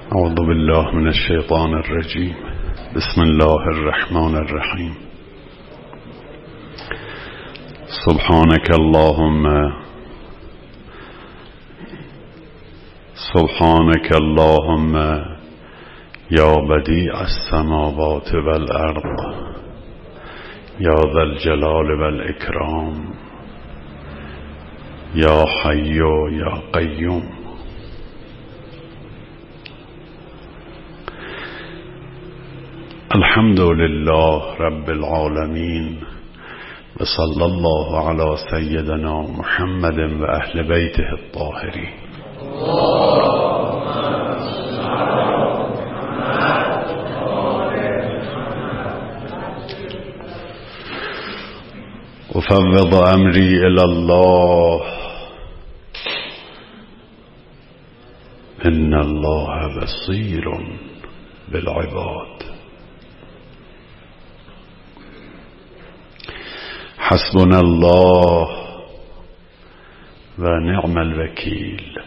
اعوذ بالله من الشیطان الرجیم. بسم الله الرحمن الرحیم. سبحانك اللهم یا بدیع السماوات والارض یا ذا الجلال والاکرام یا حی یا قیوم. الحمد لله رب العالمين وصلى الله على سيدنا محمد وأهل بيته الطاهرين. أفوض أمري إلى الله إن الله بصير بالعباد. حسبنا الله ونعم الوكيل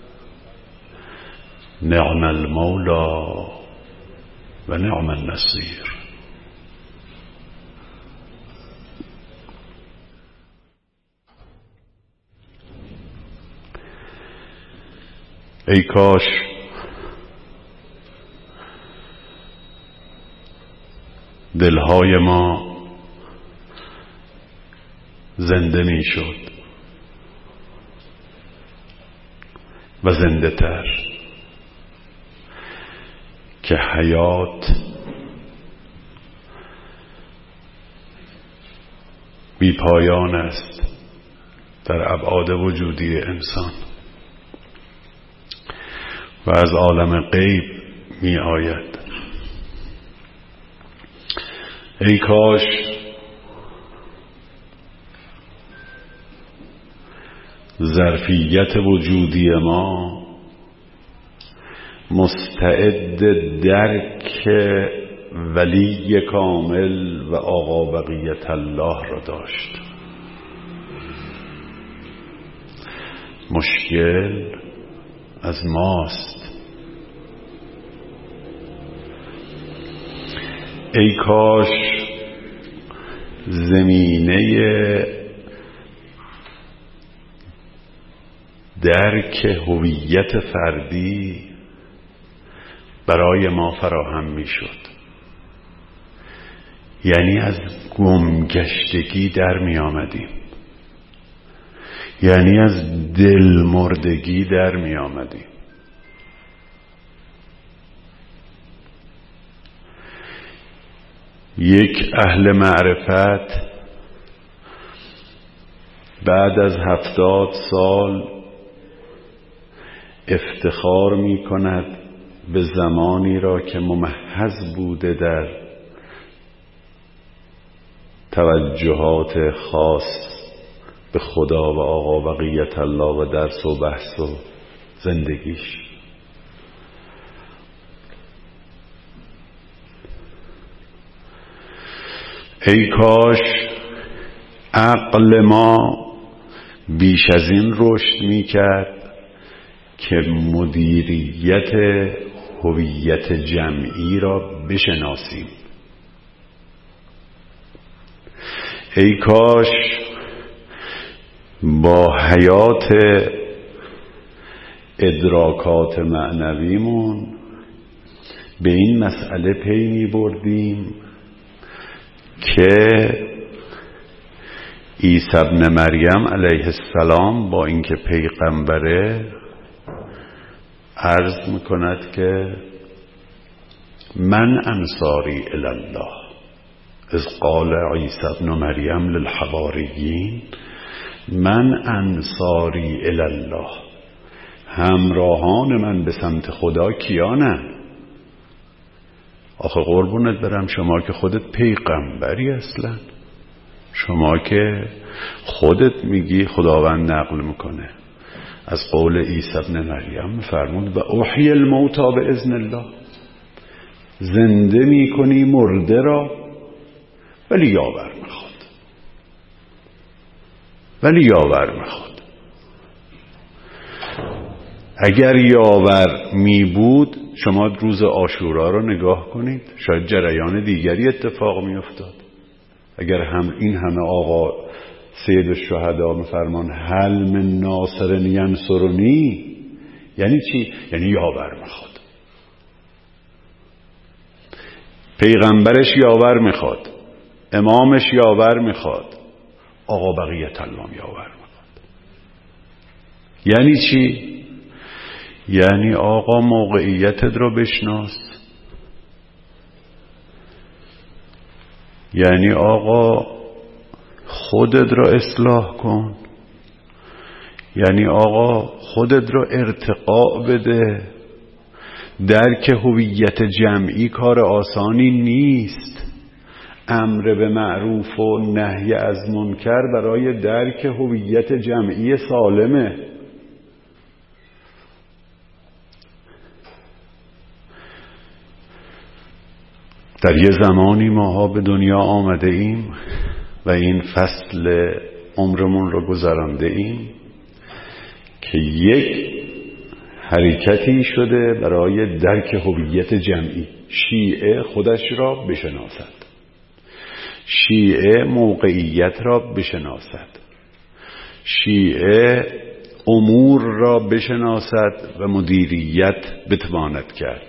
نعم المولى ونعم النصير. ای کاش دلهای ما زنده می شد و زنده تر، که حیات بی پایان است در ابعاد وجودی انسان و از عالم غیب می آید. ای کاش ظرفیت وجودی ما مستعد درک ولی کامل و آقا بقیت الله را داشت. مشکل از ماست. ای کاش زمینه درک هویت فردی برای ما فراهم می شد. یعنی از گمگشتگی در می آمدیم، یعنی از دلمردگی در می آمدیم. یک اهل معرفت بعد از 70 سال افتخار می کند به زمانی را که ممحض بوده در توجهات خاص به خدا و آقا بقیت الله و درس و بحث و زندگیش. ای کاش عقل ما بیش از این رشد می کرد که مدیریت هویت جمعی را بشناسیم. ای کاش با حیات ادراکات معنویمون به این مسئله پی می بردیم که عیسی ابن مریم علیه السلام با اینکه پیغمبره عرض میکند که من انصاری الی الله اذ قال عیسی ابن مریم للحواریین من انصاری الی الله. همراهان من به سمت خدا کیانن؟ آخه قربونت برم، شما که خودت پیغمبری اصلا، شما که خودت میگی خداوند نقل میکنه از قول عیسی ابن مریم فرمود و احیی الموتی باذن الله، زنده میکنی مرده را ولی یاور میخواد. اگر یاور می بود شما روز عاشورا رو نگاه کنید، شاید جریان دیگری اتفاق می افتاد. اگر این همه آقا سید الشهدا میفرمان هل من ناصر ینصرنی، یعنی چی؟ یعنی یاور میخواد، پیغمبرش یاور میخواد، امامش یاور میخواد، آقا بقیت الله یاور میخواد. یعنی چی؟ یعنی آقا موقعیتت رو بشناس، یعنی آقا خودت رو اصلاح کن، یعنی آقا خودت رو ارتقاء بده. درک هویت جمعی کار آسانی نیست. امر به معروف و نهی از منکر برای درک هویت جمعی سالمه. در یه زمانی ماها به دنیا آمده ایم و این فصل عمرمون رو گذرانده ایم که یک حرکتی شده برای درک هویت جمعی. شیعه خودش را بشناسد، شیعه موقعیت را بشناسد، شیعه امور را بشناسد و مدیریت بتواند کرد.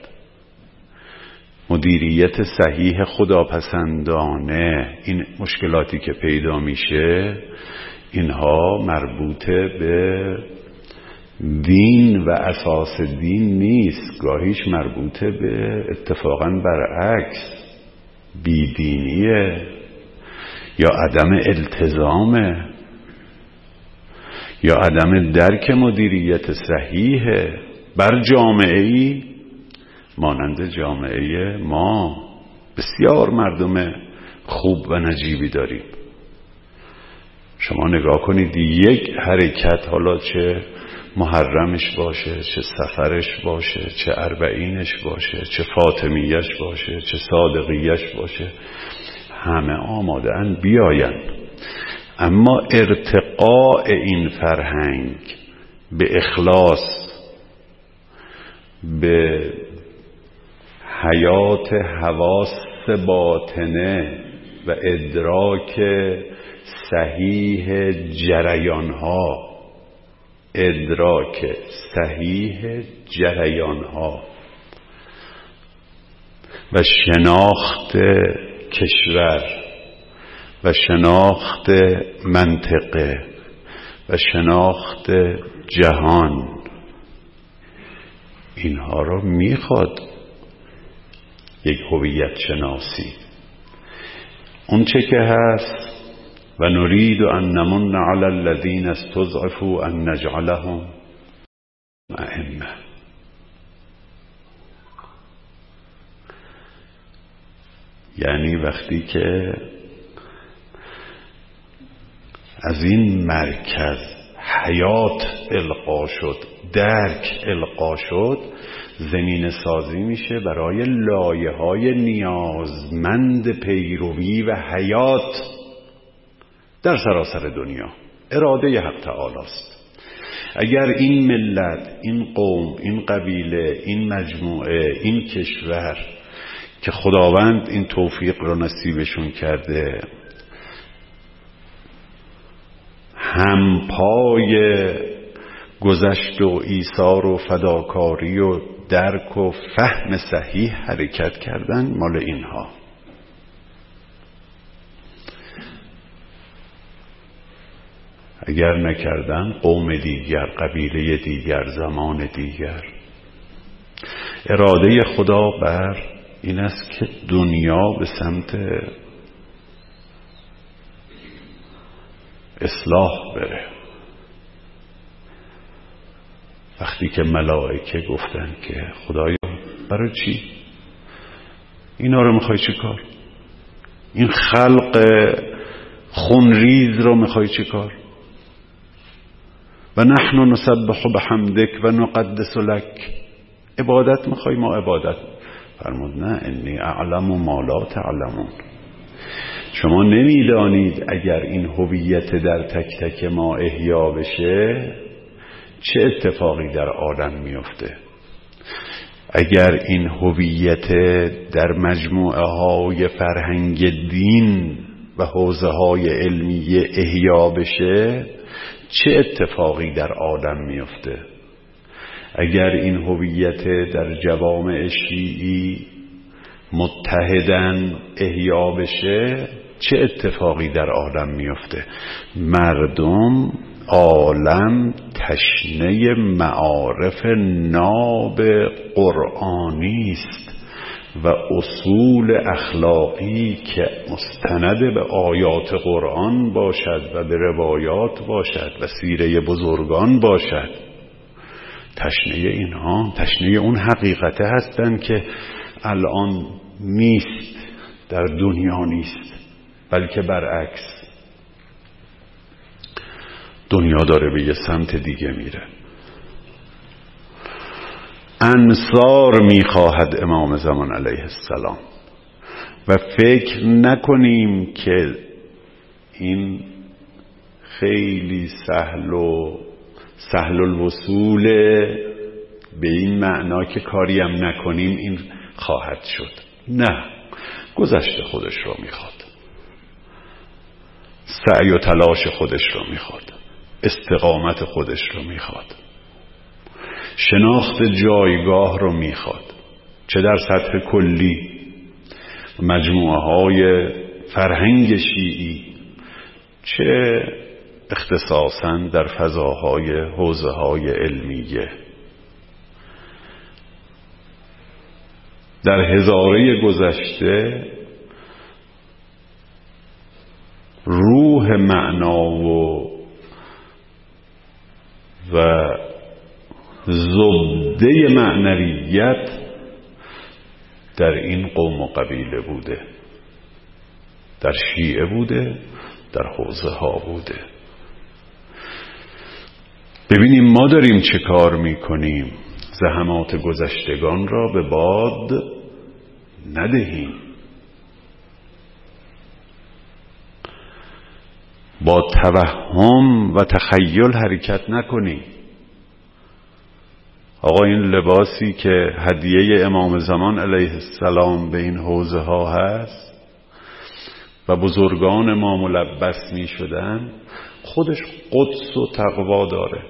مدیریت صحیح خداپسندانه. این مشکلاتی که پیدا میشه اینها مربوطه به دین و اساس دین نیست، گاهیش مربوطه به اتفاقا برعکس بیدینیه یا عدم التزامه یا عدم درک مدیریت صحیحه بر جامعه‌ای مانند جامعه ما. بسیار مردم خوب و نجیبی داریم. شما نگاه کنید یک حرکت، حالا چه محرمش باشه، چه سفرش باشه، چه اربعینش باشه، چه فاطمیش باشه، چه صادقیش باشه، همه آماده ان بیاین. اما ارتقاء این فرهنگ به اخلاص، به حیات حواس باطنه و ادراک صحیح جریانها، ادراک صحیح جریانها و شناخت کشور و شناخت منطقه و شناخت جهان، اینها رو میخواد یک هویت شناسی. اون چه که هست و نريد ان نمن على الذين استضعفوا ان نجعلهم ائمه. یعنی وقتی که از این مرکز حیات القا شد، درک القا شد، زمین سازی میشه برای لایه‌های نیازمند پیروی و حیات در سراسر دنیا. اراده حق تعالی است. اگر این ملت، این قوم، این قبیله، این مجموعه، این کشور که خداوند این توفیق رو نصیبشون کرده همپای گذشت و ایثار و فداکاری و درک و فهم صحیح حرکت کردن، مال اینها. اگر نکردن قوم دیگر، قبیله دیگر، زمان دیگر. اراده خدا بر این است که دنیا به سمت اصلاح بره. وقتی که ملائکه گفتن که خدایا برای چی اینا رو میخوای چی کار؟ این خلق خونریز رو میخوای چی کار؟ و نحن نسبح بحمدک و نقدس لک. عبادت میخوای؟ ما عبادت. فرمود نه، انی اعلم ما لا تعلمون. شما نمیدانید اگر این هویت در تک تک ما احیا بشه چه اتفاقی در عالم میفته. اگر این هویت در مجموعه های فرهنگ دین و حوزه های علمی احیا بشه، چه اتفاقی در عالم میفته؟ اگر این هویت در جوامع شیعی متحدن احیا بشه، چه اتفاقی در عالم میفته؟ مردم، عالم تشنه معارف ناب قرآنی است و اصول اخلاقی که مستند به آیات قرآن باشد و به روایات باشد و سیره بزرگان باشد. تشنه اینها، تشنه اون حقیقته هستند که الان نیست، در دنیا نیست، بلکه برعکس دنیا داره به یه سمت دیگه میره. انصار میخواهد امام زمان علیه السلام و فکر نکنیم که این خیلی سهل الوصول به این معنا که کاری هم نکنیم این خواهد شد. نه، گذشته خودش رو میخواد، سعی و تلاش خودش رو میخواد، استقامت خودش رو میخواد، شناخت جایگاه رو میخواد، چه در سطح کلی مجموعه های فرهنگ شیعی، چه اختصاصاً در فضاهای حوزه های علمیه. در هزاره گذشته روح معنا و زبده معنویت در این قوم و قبیله بوده، در شیعه بوده، در حوزه ها بوده. ببینیم ما داریم چه کار میکنیم، زحمات گذشتگان را به باد ندهیم، با توهم و تخیل حرکت نکنیم. آقا این لباسی که هدیه امام زمان علیه السلام به این حوزه ها هست و بزرگان ما ملبس می شدن، خودش قدس و تقوا داره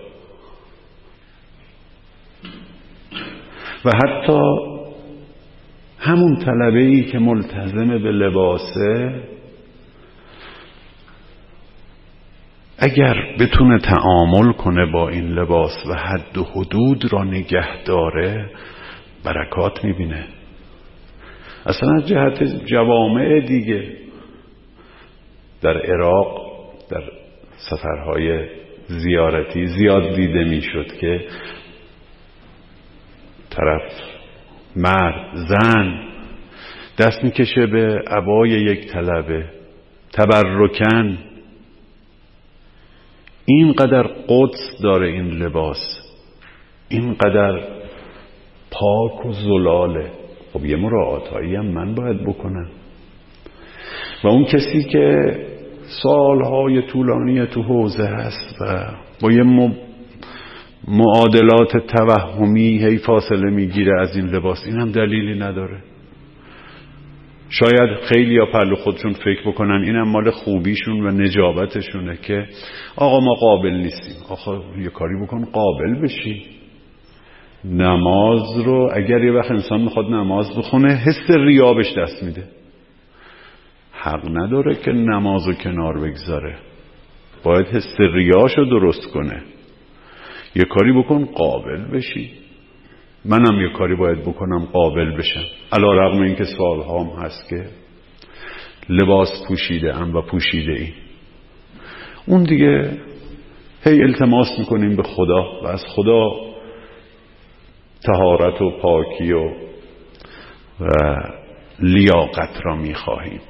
و حتی همون طلبه‌ای که ملتزم به لباسه اگر بتونه تعامل کنه با این لباس و حد و حدود را نگه داره، برکات میبینه. اصلا از جهت جوامع دیگه در عراق در سفرهای زیارتی زیاد دیده میشد که طرف مرد زن دست میکشه به عبای یک طلبه تبرکن. اینقدر قدس داره این لباس، اینقدر پاک و زلاله. خب یه مراعاتایی هم من باید بکنم و اون کسی که سالهای طولانی تو حوزه هست و با یه معادلات توهمی هی فاصله میگیره از این لباس، این هم دلیلی نداره. شاید خیلی یا پهلو خودشون فکر بکنن اینم مال خوبیشون و نجابتشونه که آقا ما قابل نیستیم. آقا یه کاری بکن قابل بشی. نماز رو اگر یه وقت انسان میخواد نماز بخونه حس ریا بهش دست میده، حق نداره که نمازو کنار بگذاره، باید حس ریاشو درست کنه. یه کاری بکن قابل بشی. منم یه کاری باید بکنم قابل بشم، علی رغم اینکه سالهام هست که لباس پوشیده ام و پوشیده ای. اون دیگه هی التماس میکنیم به خدا و از خدا طهارت و پاکی و لیاقت را میخواهیم.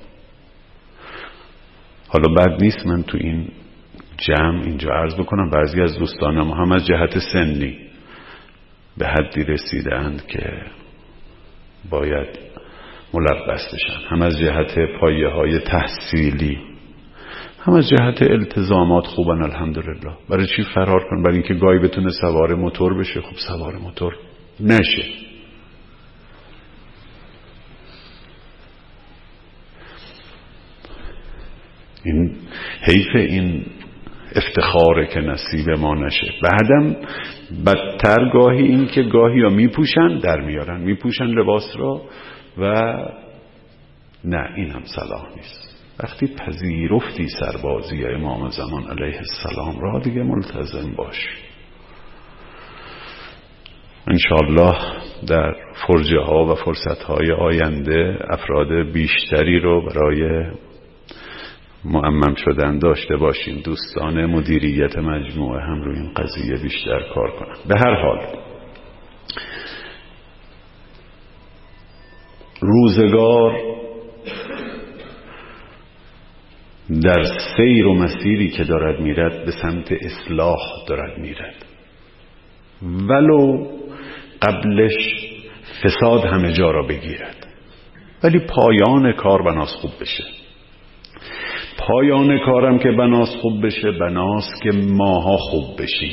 حالا بد نیست من تو این جمع اینجا عرض بکنم بعضی از دوستانم هم از جهت سنی به حدی رسیدند که باید ملبس بشن، هم از جهت پایه های تحصیلی، هم از جهت التزامات خوبن الحمدلله. برای چی فرار کن؟ برای اینکه گاهی بتونه سوار موتور بشه. خب سوار موتور نشه، این حیف این افتخاره که نصیب ما نشه. بعدم بدتر گاهی این که گاهی ها میپوشن در میارن، میپوشن لباس را و نه، این هم صلاح نیست. وقتی پذیرفتی سربازی امام زمان علیه السلام را دیگه ملتزم باش. انشاءالله در فرجه ها و فرصت های آینده افراد بیشتری رو برای معمم شدن داشته باشیم. دوستان مدیریت مجموعه هم روی این قضیه بیشتر کار کنن. به هر حال روزگار در سیر و مسیری که دارد میرد به سمت اصلاح دارد میرد، ولو قبلش فساد همه جا را بگیرد، ولی پایان کار بناس خوب بشه. پایان کارم که بناس خوب بشه، بناس که ماها خوب بشیم.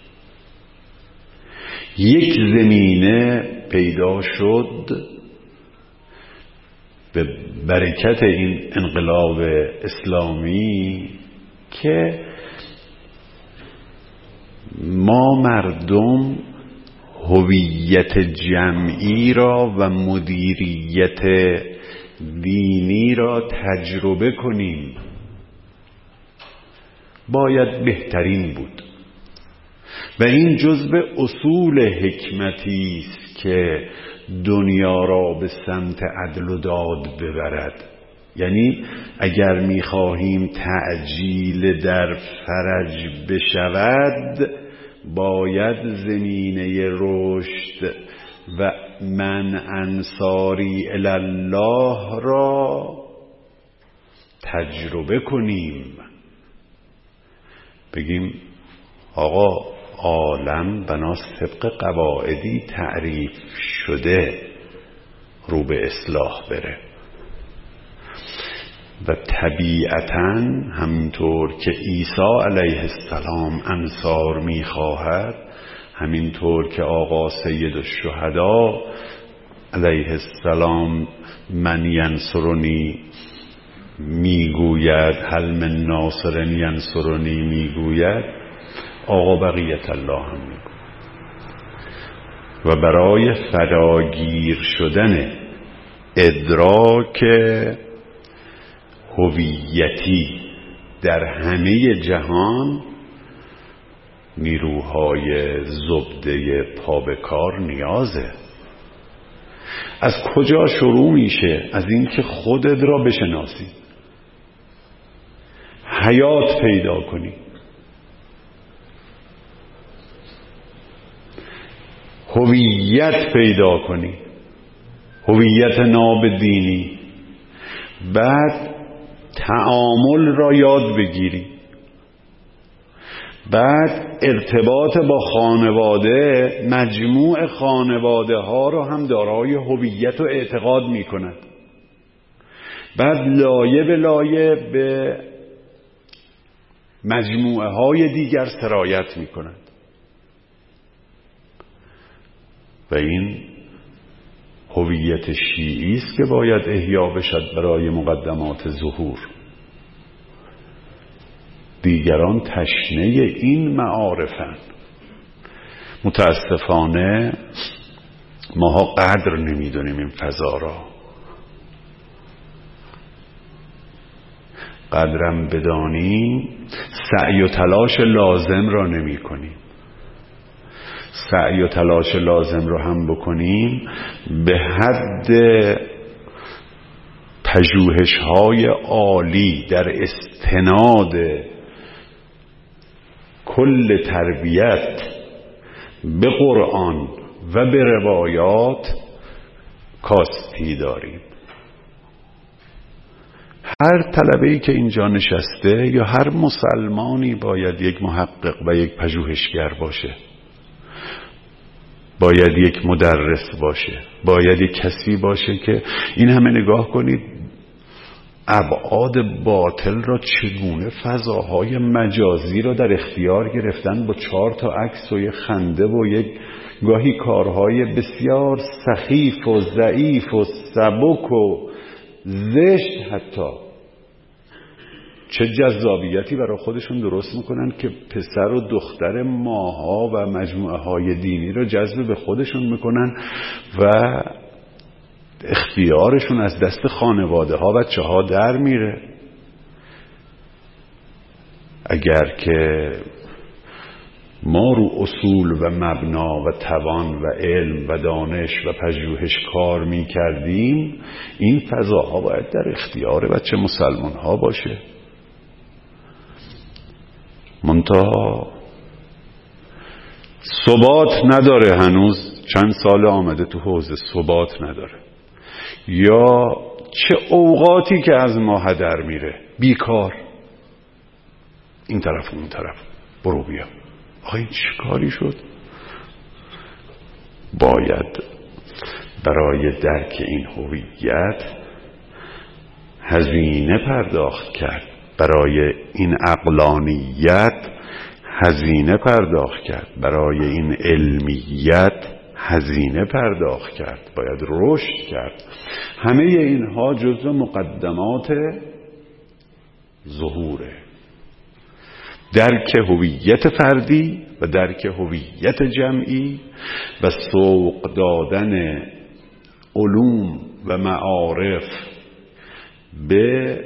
یک زمینه پیدا شد به برکت این انقلاب اسلامی که ما مردم هویت جمعی را و مدیریت دینی را تجربه کنیم. باید بهترین بود و این جزو اصول حکمتی است که دنیا را به سمت عدل و داد ببرد. یعنی اگر می‌خواهیم تعجیل در فرج بشود، باید زمینه رشد و من انصاری الی الله را تجربه کنیم. بگیم آقا عالم بنا طبق قواعدی تعریف شده رو به اصلاح بره و طبیعتاً همینطور که عیسی علیه السلام انصار میخواهد، همینطور که آقا سید الشهدا علیه السلام من ینصرنی میگوید، هل من ناصر ینصرنی میگوید، آقا بقیت الله هم میگوید. و برای فراگیر شدن ادراک هویتی در همه جهان نیروهای زبده پا به کار نیازه. از کجا شروع میشه؟ از این که خودت را بشناسی، حیات پیدا کنی، هویت پیدا کنی، هویت ناب دینی. بعد تعامل را یاد بگیری. بعد ارتباط با خانواده، مجموع خانواده ها را هم دارای هویت و اعتقاد می کند. بعد لایه به لایه به مجموعه های دیگر سرایت می کند. و این هویت شیعی است که باید احیا بشد برای مقدمات ظهور. دیگران تشنه این معارفن. متاسفانه ماها قدر نمیدونیم این فضا را. قدرم بدانیم، سعی و تلاش لازم را نمی کنیم. سعی و تلاش لازم را هم بکنیم، به حد پژوهش‌های عالی در استناد کل تربیت به قرآن و به روایات کاستی داریم. هر طلبه‌ای که اینجا نشسته یا هر مسلمانی باید یک محقق و یک پژوهشگر باشه، باید یک مدرس باشه، باید یک کسی باشه که این همه نگاه کنید ابعاد باطل را چگونه فضاهای مجازی را در اختیار گرفتن با 4 تا عکس و یک خنده و یک گاهی کارهای بسیار سخیف و ضعیف و سبک و زشت حتی چه جذابیتی برای خودشون درست میکنن که پسر و دختر ماها و مجموعه های دینی رو جذب به خودشون میکنن و اختیارشون از دست خانواده ها بچه ها در میره. اگر که ما رو اصول و مبنا و توان و علم و دانش و پژوهش کار می کردیم، این فضاها باید در اختیار بچه مسلمان ها باشه. منتها ثبات نداره، هنوز چند سال آمده تو حوزه ثبات نداره، یا چه اوقاتی که از ما هدر میره، بیکار، این طرف و اون طرف، برو بیا. آخه این چه کاری شد؟ باید برای درک این هویت هزینه پرداخت کرد، برای این عقلانیت هزینه پرداخت کرد، برای این علمیت هزینه پرداخت کرد، باید رشد کرد. همه اینها جزو مقدمات ظهوره. درک هویت فردی و درک هویت جمعی و سوق دادن علوم و معارف به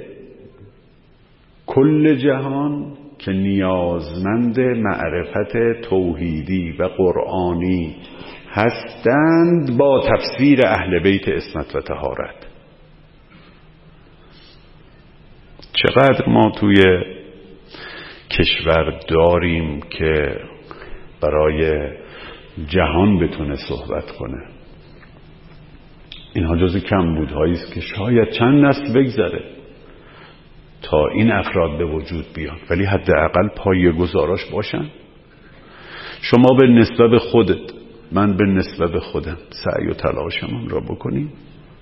کل جهان که نیازمند معرفت توحیدی و قرآنی هستند با تفسیر اهل بیت عصمت و طهارت. چقدر ما توی کشور داریم که برای جهان بتونه صحبت کنه. اینها جز کمبودهایی است که شاید چند نسل بگذره تا این افراد به وجود بیان، ولی حداقل پایه‌گذاراش باشن. شما به نسبت خودت، من به نسبت خودم سعی و تلاشمون را بکنیم.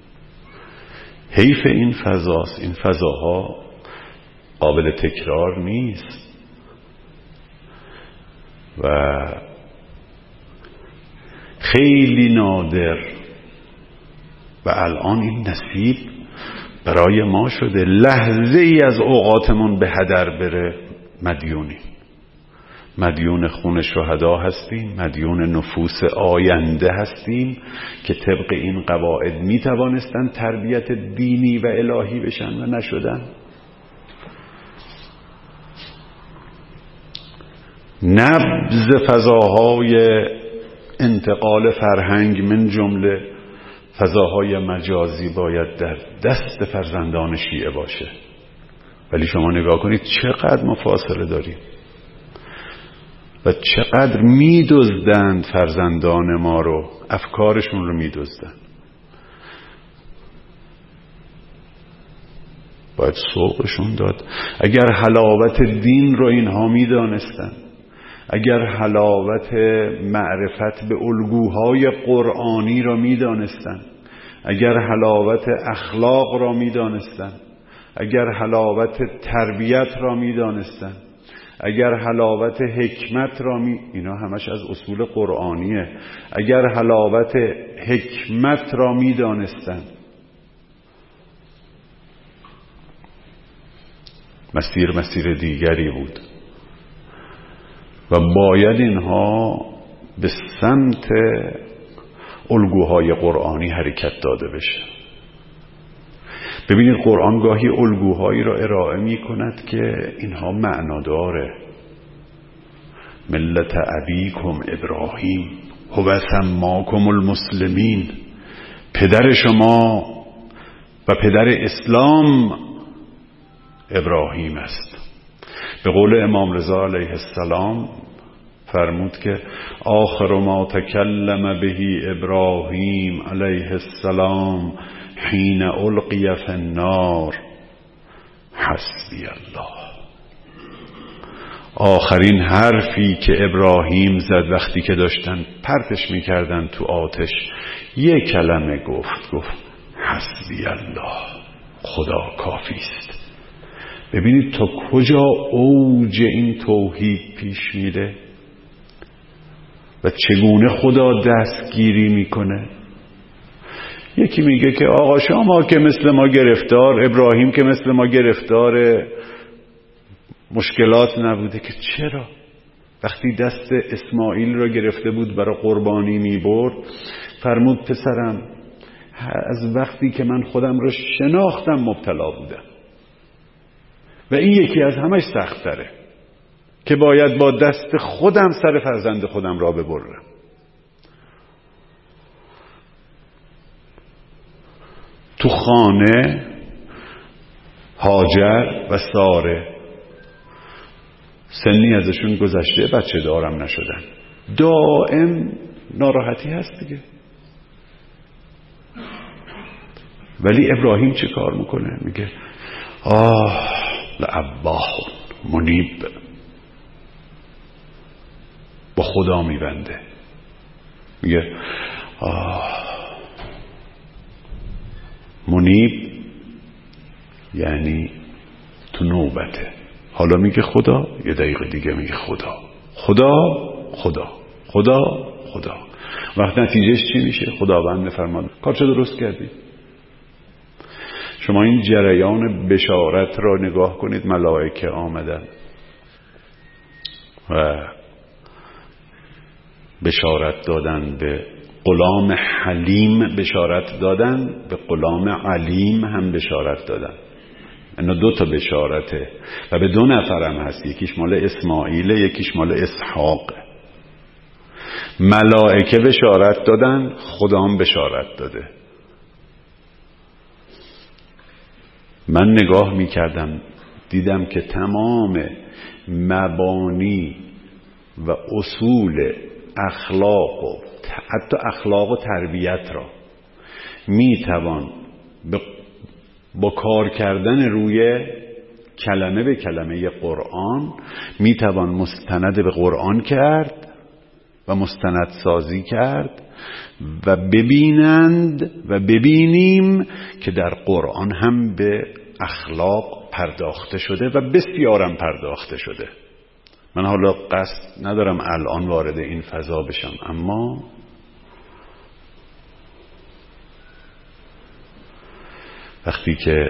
حیف این فضاست. این فضاها قابل تکرار نیست و خیلی نادر و الان این نصیب برای ما شده. لحظه ای از اوقاتمون به هدر بره مدیونیم. مدیون خون شهدا هستیم، مدیون نفوس آینده هستیم که طبق این قواعد می توانستن تربیت دینی و الهی بشن و نشدن. نبض فضاهای انتقال فرهنگ من جمله فضاهای مجازی باید در دست فرزندان شیعه باشه. ولی شما نگاه کنید چقدر ما فاصله داریم و چقدر می‌دزدند فرزندان ما رو، افکارشون رو می‌دزدند. باید سوقشون داد. اگر حلاوت دین رو اینها می‌دانستند، اگر حلاوت معرفت به الگوهای قرآنی را می‌دانستند، اگر حلاوت اخلاق را می‌دانستند، اگر حلاوت تربیت را می‌دانستند، اگر حلاوت حکمت را اینا همش از اصول قرآنیه. اگر حلاوت حکمت را می‌دانستند، مسیر دیگری بود و باید اینها به سمت الگوهای قرآنی حرکت داده بشه. ببینید قرآن گاهی الگوهایی را ارائه می کند که اینها معناداره. ملت ابیکم ابراهیم هو سماکم المسلمین، پدر شما و پدر اسلام ابراهیم است. به قول امام رضا علیه السلام فرمود که آخر ما تکلم بهی ابراهیم علیه السلام حین القی فی النار حسبی الله. آخرین حرفی که ابراهیم زد وقتی که داشتن پرتش میکردن تو آتش، یک کلمه گفت حسبی الله، خدا کافی است. ببینید تا کجا اوج این توحید پیش میره و چگونه خدا دستگیری میکنه. یکی میگه که آقا شما که مثل ما گرفتار، ابراهیم که مثل ما گرفتار مشکلات نبوده که چرا وقتی دست اسماعیل را گرفته بود برای قربانی می برد فرمود پسرم از وقتی که من خودم را شناختم مبتلا بودم و این یکی از همش سخت تره که باید با دست خودم سر فرزند خودم را ببرم. تو خانه هاجر و ساره سنی ازشون گذشته، بچه دارم نشدن، دائم ناراحتی هست دیگه. ولی ابراهیم چه کار میکنه؟ میگه لأباه منیب، با خدا میبنده، میگه منیب یعنی تو نوبته. حالا میگه خدا، یه دقیقه دیگه میگه خدا خدا خدا خدا خدا. وقت نتیجهش چی میشه؟ خداوند میفرماد کارچه درست کردی. شما این جریان بشارت را نگاه کنید. ملائکه آمدن و بشارت دادن، به غلام حلیم بشارت دادن، به غلام علیم هم بشارت دادن. اینا 2 تا بشارته و به 2 نفرم هست، یکیش مال اسماعیل، یکیش مال اسحاق. ملائکه بشارت دادن، خدا هم بشارت داده. من نگاه میکردم دیدم که تمام مبانی و اصول اخلاق و حتی اخلاق و تربیت را میتوان با کار کردن روی کلمه به کلمه قرآن میتوان مستند به قرآن کرد و مستند سازی کرد و ببینند و ببینیم که در قرآن هم به اخلاق پرداخته شده و بسیارم پرداخته شده. من حالا قصد ندارم الان وارد این فضا بشم، اما وقتی که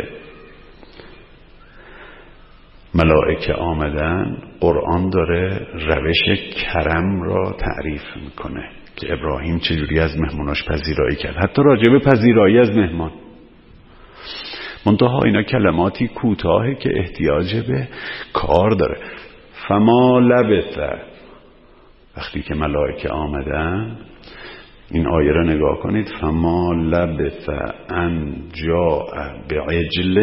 ملائکه آمدن، قرآن داره روش کرم را تعریف میکنه که ابراهیم چجوری از مهموناش پذیرایی کرد، حتی راجب پذیرایی از مهمان. منتها اینا کلماتی کوتاهه که احتیاج به کار داره. فما لبث، وقتی که ملائکه آمدن، این آیه را نگاه کنید. فما لبث ان جاء بعجل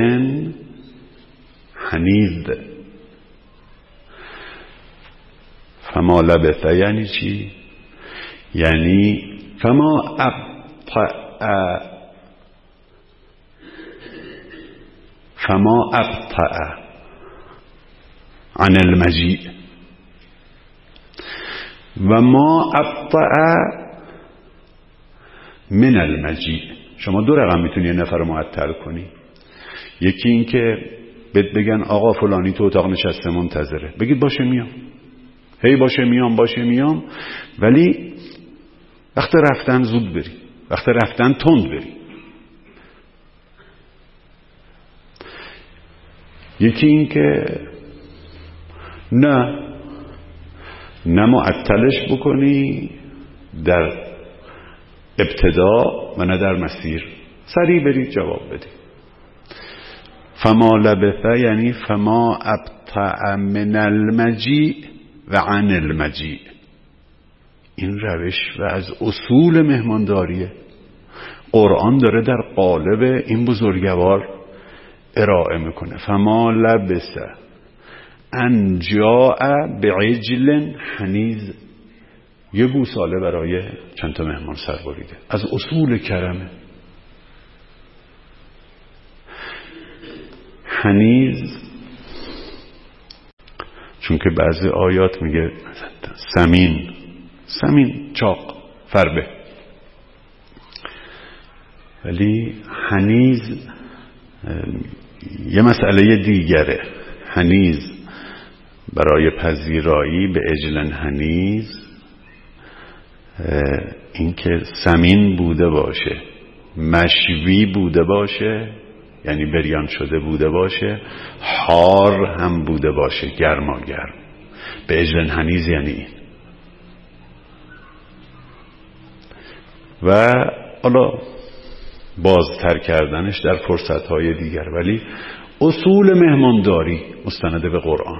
حنیذ. فما لبث یعنی چی؟ یعنی فما ابطأ عن المجیء و ما ابطأ من المجیء. شما 2 رقم میتونی یه نفر رو معطل کنی. یکی این که بگن آقا فلانی تو اتاق نشسته منتظره، بگید باشه میام، هی باشه میام، ولی وقت رفتن زود بری، وقت رفتن تند بری. یکی این که نه معطلش بکنی در ابتدا و نه در مسیر، سریع برید جواب بدی. فما لبث یعنی فما ابطأ من المجیء و عن المجیء. این روش و از اصول مهمانداریه. قرآن داره در قالب این بزرگوار ارائه میکنه. فما لبث ان جاء بعجل حنیذ. یه گوساله برای چند تا مهمان سر بریده. از اصول کرمه. حنیذ چون که بعضی آیات میگه سمین چاق فربه، ولی حنیذ یه مسئله دیگره. حنیذ برای پذیرایی به عجل حنیذ این که سمین بوده باشه، مشوی بوده باشه یعنی بریان شده بوده باشه، حار هم بوده باشه، گرماگرم. به اجرن حنیز یعنی این. و حالا بازتر کردنش در فرصتهای دیگر، ولی اصول مهمانداری مستنده به قرآن،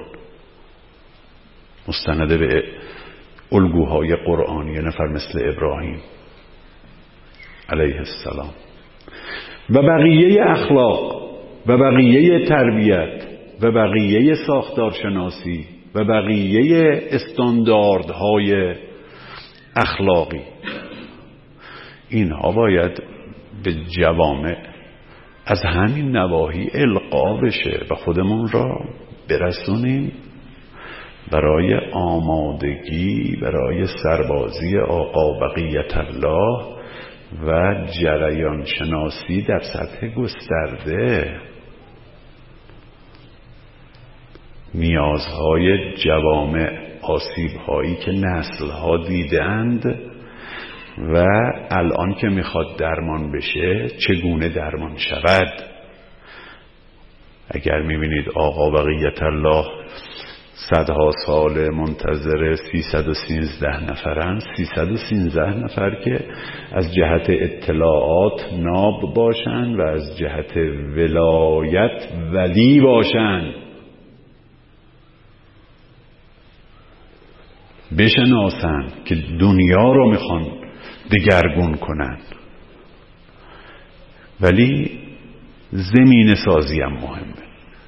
مستنده به الگوهای قرآنی نفر مثل ابراهیم علیه السلام و بقیه اخلاق و بقیه تربیت و بقیه ساختارشناسی و بقیه استانداردهای اخلاقی. اینها باید به جوامع از همین نواحی القا بشه و خودمون را برسونیم برای آمادگی برای سربازی آقا بقیت الله و جریان شناسی در سطح گسترده. نیازهای جوامع، آسیب‌هایی که نسل‌ها دیدند و الان که میخواد درمان بشه چگونه درمان شود. اگر میبینید آقا بقیت الله صدها سال منتظر 313 نفرن، 313 نفر که از جهت اطلاعات ناب باشن و از جهت ولایت ولی باشن، بشناسن که دنیا رو میخوان دگرگون کنن. ولی زمین سازی هم مهمه،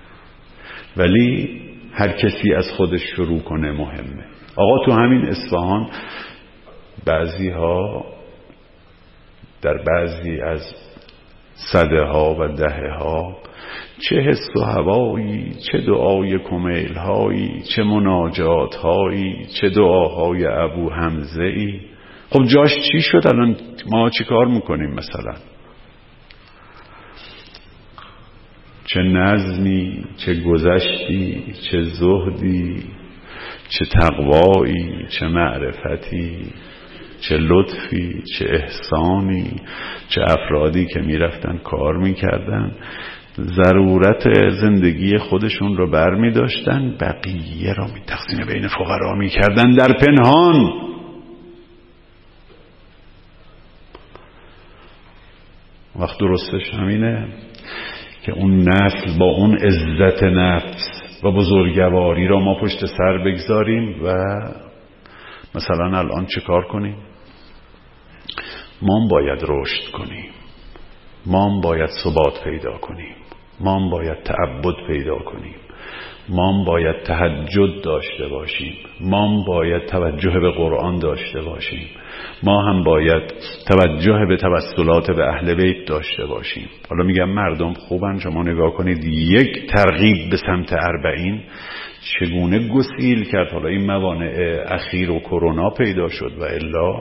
ولی هر کسی از خودش شروع کنه مهمه. آقا تو همین اصفهان بعضی ها در بعضی از صده ها و دهه ها چه حس و هوایی، چه دعای کمیل هایی، چه مناجات هایی، چه دعاهای ابو حمزه ای. خب جاش چی شد؟ الان ما چی کار میکنیم؟ مثلا چه نظمی، چه گذشتی، چه زهدی، چه تقوایی، چه معرفتی، چه لطفی، چه احسانی، چه افرادی که میرفتن کار میکردن، ضرورت زندگی خودشون رو بر میداشتن، بقیه رو تقسیم بین فقرا میکردن در پنهان. وقت درستش همینه که اون نسل با اون عزت نفس و بزرگواری را ما پشت سر بگذاریم و مثلا الان چه کار کنیم؟ ما باید رشد کنیم، ما باید ثبات پیدا کنیم، ما باید تعبد پیدا کنیم، ما باید تهجد داشته باشیم، ما باید توجه به قرآن داشته باشیم، ما هم باید توجه به توسلات به اهل بیت داشته باشیم. حالا میگم مردم خوبن، شما نگاه کنید یک ترغیب به سمت 40 چگونه گسیل کرد. حالا این موانع اخیر و کرونا پیدا شد و الا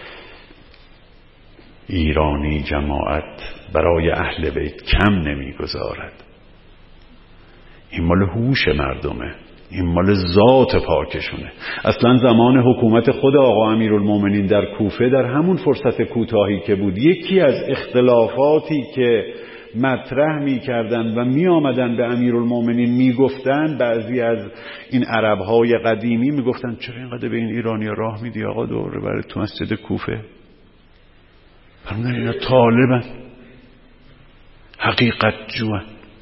ایرانی جماعت برای اهل بیت کم نمیگذارد. این مال هوش مردمه، این مال ذات پاکشونه. اصلا زمان حکومت خود آقا امیرالمومنین در کوفه، در همون فرصت کوتاهی که بود، یکی از اختلافاتی که مطرح می‌کردند و می‌آمدند به امیرالمومنین میگفتند، بعضی از این عرب‌های قدیمی میگفتند چرا اینقدر به این ایرانی‌ها راه میدی آقا دوره برای تو مسجد کوفه؟ فرمودن اینا طالبن، حقیقت جوان.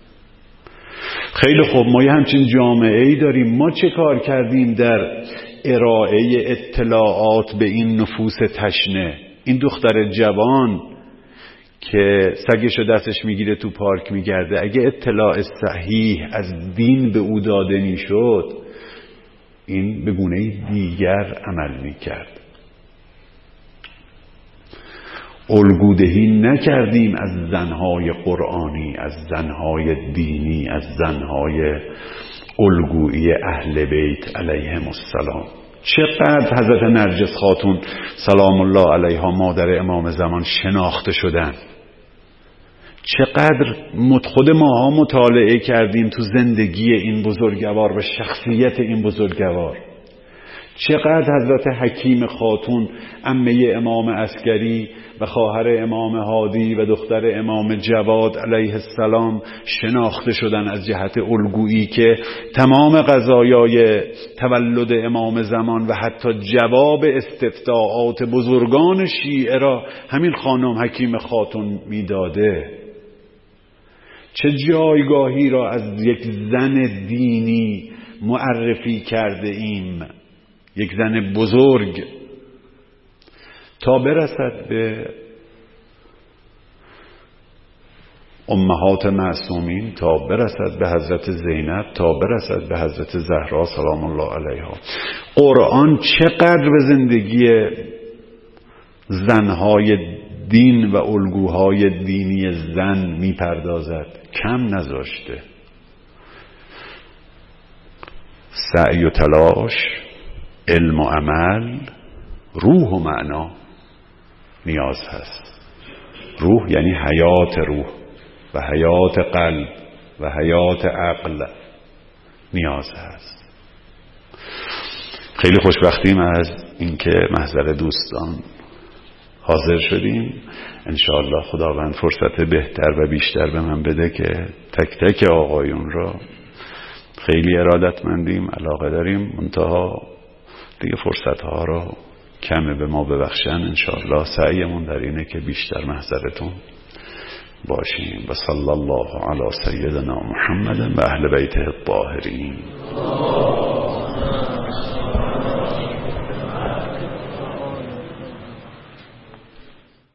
خیلی خوب، ما یه همچین جامعه‌ای داریم، ما چه کار کردیم در ارائه اطلاعات به این نفوس تشنه؟ این دختر جوان که سگشو دستش میگیره تو پارک میگرده، اگه اطلاع صحیح از دین به او داده میشد، این به گونه دیگر عمل میکرد. الگودهی نکردیم از زنهای قرآنی، از زنهای دینی، از زنهای الگویی اهل بیت علیهم السلام. چقدر حضرت نرجس خاتون سلام الله علیها مادر امام زمان شناخته شدن، چقدر خود ماها مطالعه کردیم تو زندگی این بزرگوار و شخصیت این بزرگوار، چقدر حضرت حکیم خاتون عمه امام عسکری و خواهر امام هادی و دختر امام جواد علیه السلام شناخته شدن از جهت الگویی که تمام قضایای تولد امام زمان و حتی جواب استفتاءات بزرگان شیعه را همین خانم حکیم خاتون میداده. چه جایگاهی را از یک زن دینی معرفی کرده ایم، یک زن بزرگ، تا برسد به امهات معصومین، تا برسد به حضرت زینب، تا برسد به حضرت زهرا سلام الله علیها. قرآن چقدر به زندگی زنهای دین و الگوهای دینی زن میپردازد، کم نذاشته. سعی و تلاش، علم و عمل، روح و معنا نیاز هست. روح یعنی حیات روح و حیات قلب و حیات عقل نیاز هست. خیلی خوشبختیم از اینکه محضر دوستان حاضر شدیم. انشاءالله خداوند فرصت بهتر و بیشتر به من بده که تک تک آقایون را، خیلی ارادتمندیم، علاقه داریم، منتها دیگه فرصتها رو کمه، به ما ببخشن. انشاءالله سعیمون در اینه که بیشتر محضرتون باشیم. و صلی الله علی سیدنا محمد و اهل بیته الطاهرین.